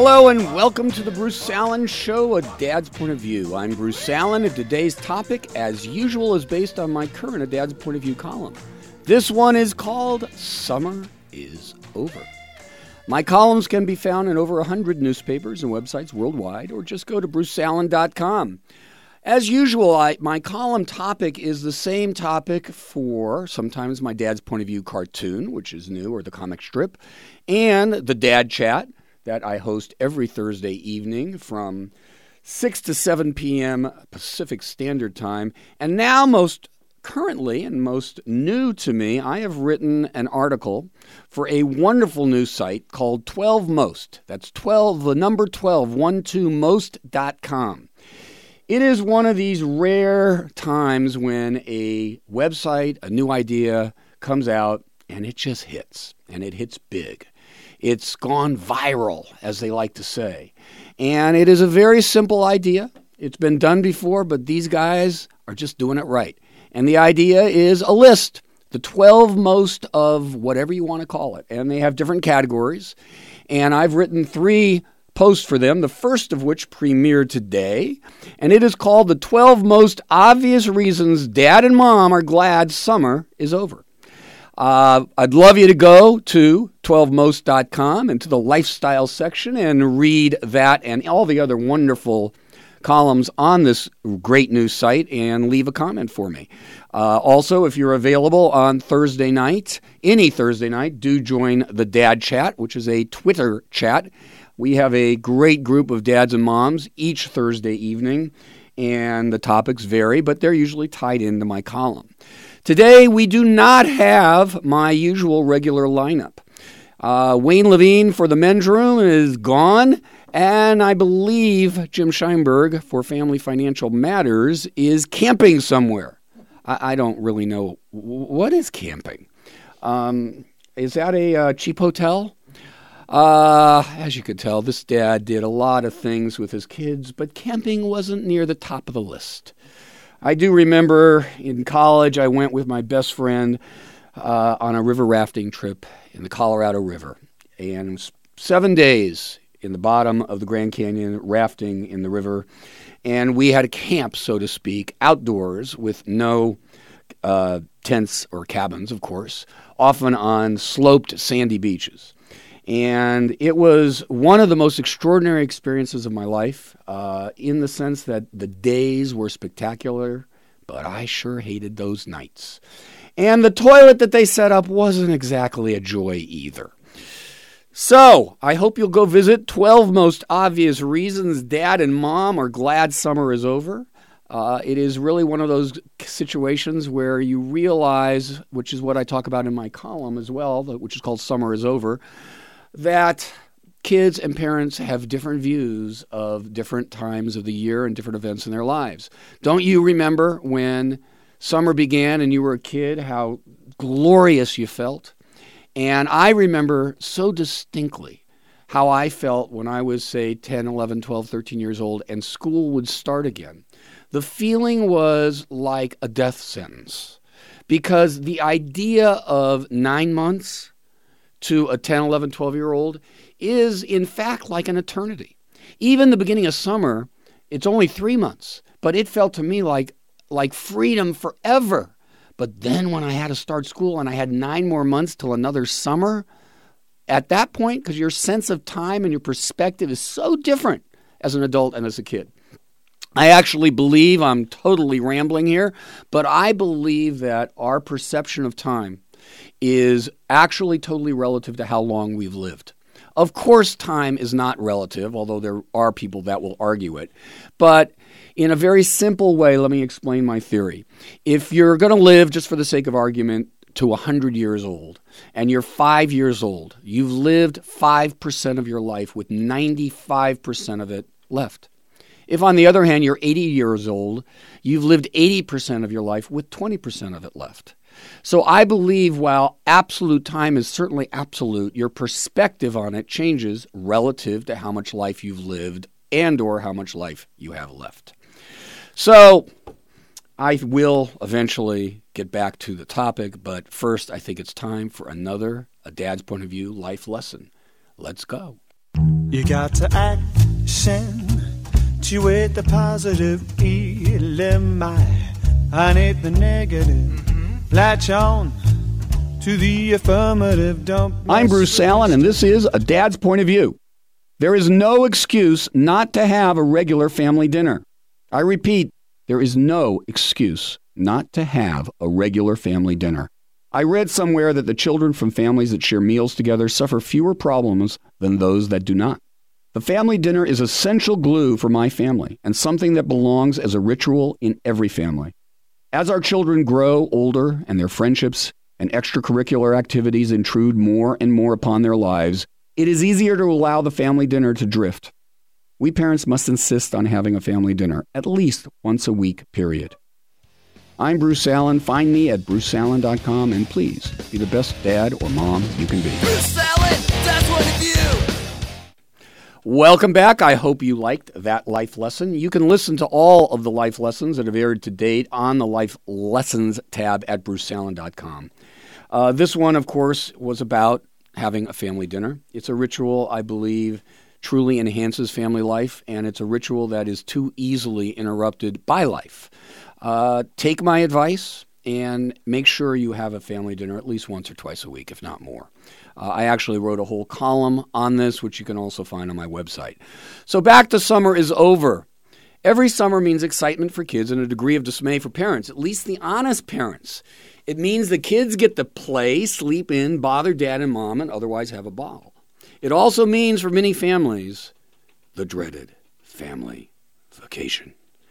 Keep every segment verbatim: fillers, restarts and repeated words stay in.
Hello and welcome to the Bruce Allen Show, A Dad's Point of View. I'm Bruce Allen, and today's topic, as usual, is based on my current A Dad's Point of View column. This one is called Summer is Over. My columns can be found in over one hundred newspapers and websites worldwide, or just go to bruce allen dot com. As usual, I, my column topic is the same topic for sometimes my Dad's Point of View cartoon, which is new, or the comic strip, and the Dad Chat that I host every Thursday evening from six to seven p.m. Pacific Standard Time. And now, most currently and most new to me, I have written an article for a wonderful news site called twelve most. That's twelve, the number twelve, one two most dot com. It is one of these rare times when a website, a new idea comes out, and it just hits, and it hits big. It's gone viral, as they like to say. And it is a very simple idea. It's been done before, but these guys are just doing it right. And the idea is a list, the twelve most of whatever you want to call it. And they have different categories. And I've written three post for them, the first of which premiered today, and it is called The twelve Most Obvious Reasons Dad and Mom Are Glad Summer is Over. Uh, I'd love you to go to twelve most dot com and to the lifestyle section and read that and all the other wonderful columns on this great news site and leave a comment for me. Uh, also, if you're available on Thursday night, any Thursday night, do join the Dad Chat, which is a Twitter chat. We have a great group of dads and moms each Thursday evening, and the topics vary, but they're usually tied into my column. Today, we do not have my usual regular lineup. Uh, Wayne Levine for the men's room is gone, and I believe Jim Scheinberg for Family Financial Matters is camping somewhere. I, I don't really know. What is camping? Um, is that a uh, cheap hotel? Uh, as you could tell, this dad did a lot of things with his kids, but camping wasn't near the top of the list. I do remember in college, I went with my best friend uh, on a river rafting trip in the Colorado River. And it was seven days in the bottom of the Grand Canyon, rafting in the river. And we had a camp, so to speak, outdoors with no uh, tents or cabins, of course, often on sloped sandy beaches. And it was one of the most extraordinary experiences of my life uh, in the sense that the days were spectacular, but I sure hated those nights. And the toilet that they set up wasn't exactly a joy either. So I hope you'll go visit twelve Most Obvious Reasons Dad and Mom Are Glad Summer is Over. Uh, it is really one of those situations where you realize, which is what I talk about in my column as well, which is called Summer is Over, that kids and parents have different views of different times of the year and different events in their lives. Don't you remember when summer began and you were a kid, how glorious you felt? And I remember so distinctly how I felt when I was, say, ten, eleven, twelve, thirteen years old and school would start again. The feeling was like a death sentence because the idea of nine months to a ten, eleven, twelve-year-old is, in fact, like an eternity. Even the beginning of summer, it's only three months, but it felt to me like, like freedom forever. But then when I had to start school and I had nine more months till another summer, at that point, because your sense of time and your perspective is so different as an adult and as a kid. I actually believe, I'm totally rambling here, but I believe that our perception of time is actually totally relative to how long we've lived. Of course, time is not relative, although there are people that will argue it. But in a very simple way, let me explain my theory. If you're going to live, just for the sake of argument, to one hundred years old, and you're five years old, you've lived five percent of your life with ninety-five percent of it left. If, on the other hand, you're eighty years old, you've lived eighty percent of your life with twenty percent of it left. So I believe while absolute time is certainly absolute, your perspective on it changes relative to how much life you've lived and or how much life you have left. So I will eventually get back to the topic, but first I think it's time for another A Dad's Point of View life lesson. Let's go. You got to accentuate the positive eliminate the negative. Mm-hmm. Latch on to the affirmative. Don't. I'm Bruce Allen, and this is A Dad's Point of View. There is no excuse not to have a regular family dinner. I repeat, there is no excuse not to have a regular family dinner. I read somewhere that the children from families that share meals together suffer fewer problems than those that do not. The family dinner is essential glue for my family and something that belongs as a ritual in every family. As our children grow older and their friendships and extracurricular activities intrude more and more upon their lives, it is easier to allow the family dinner to drift. We parents must insist on having a family dinner at least once a week, period. I'm Bruce Allen. Find me at bruce allen dot com, and please be the best dad or mom you can be. Bruce Allen, Dad's Point of View. Welcome back. I hope you liked that life lesson. You can listen to all of the life lessons that have aired to date on the Life Lessons tab at bruce allen dot com. Uh, this one, of course, was about having a family dinner. It's a ritual, I believe, truly enhances family life, and it's a ritual that is too easily interrupted by life. Uh, take my advice and make sure you have a family dinner at least once or twice a week, if not more. Uh, I actually wrote a whole column on this, which you can also find on my website. So back to summer is over. Every summer means excitement for kids and a degree of dismay for parents, at least the honest parents. It means the kids get to play, sleep in, bother dad and mom, and otherwise have a ball. It also means for many families, the dreaded family vacation.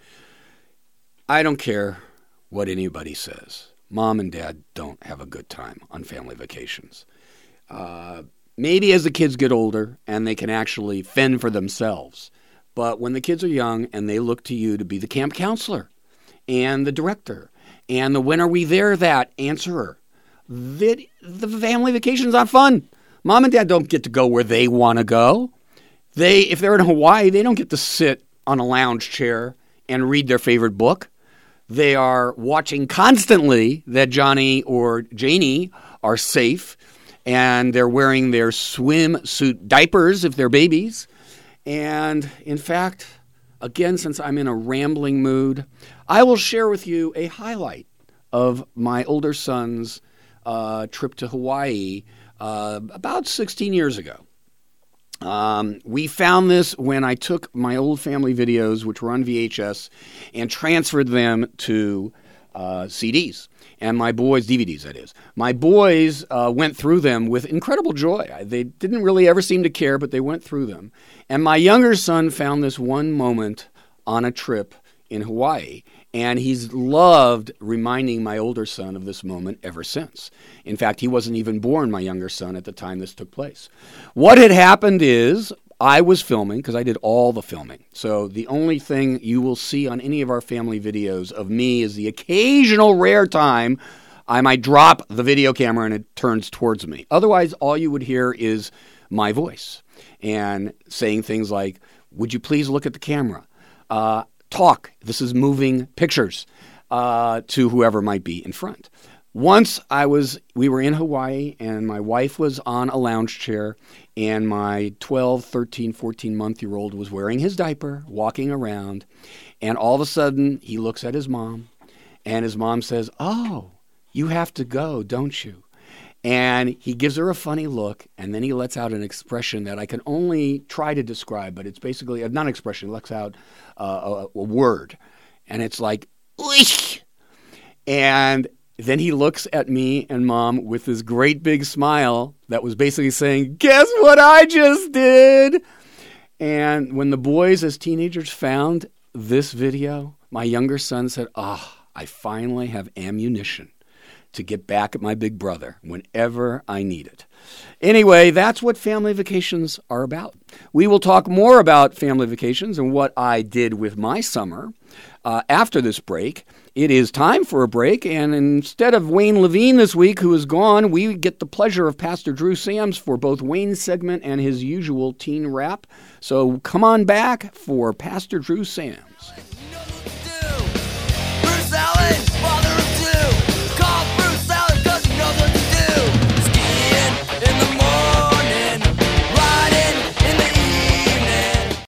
I don't care what anybody says. Mom and dad don't have a good time on family vacations. Uh, maybe as the kids get older and they can actually fend for themselves. But when the kids are young and they look to you to be the camp counselor and the director and the when are we there that answerer, the, the family vacation's not fun. Mom and dad don't get to go where they want to go. They, if they're in Hawaii, they don't get to sit on a lounge chair and read their favorite book. They are watching constantly that Johnny or Janie are safe, and they're wearing their swimsuit diapers if they're babies. And in fact, again, since I'm in a rambling mood, I will share with you a highlight of my older son's uh, trip to Hawaii uh, about sixteen years ago. Um, we found this when I took my old family videos, which were on V H S, and transferred them to uh, C Ds. And my boys, D V Ds that is, my boys uh, went through them with incredible joy. They didn't really ever seem to care, but they went through them. And my younger son found this one moment on a trip in Hawaii, and he's loved reminding my older son of this moment ever since. In fact, he wasn't even born, my younger son, at the time this took place. What had happened is I was filming, because I did all the filming. So the only thing you will see on any of our family videos of me is the occasional rare time I might drop the video camera and it turns towards me. Otherwise, all you would hear is my voice and saying things like, would you please look at the camera? Uh, talk. This is moving pictures uh, to whoever might be in front. Once I was, we were in Hawaii and my wife was on a lounge chair and my twelve, thirteen, fourteen-month-year-old was wearing his diaper, walking around, and all of a sudden he looks at his mom and his mom says, "Oh, you have to go, don't you?" And he gives her a funny look, and then he lets out an expression that I can only try to describe, but it's basically, not an expression, he lets out uh, a, a word. And it's like, "Oish!" And then he looks at me and mom with this great big smile that was basically saying, "Guess what I just did?" And when the boys as teenagers found this video, my younger son said, "Ah, oh, I finally have ammunition to get back at my big brother whenever I need it." Anyway, that's what family vacations are about. We will talk more about family vacations and what I did with my summer uh, after this break. It is time for a break, and instead of Wayne Levine this week, who is gone, we get the pleasure of Pastor Drew Sams for both Wayne's segment and his usual teen rap. So come on back for Pastor Drew Sams.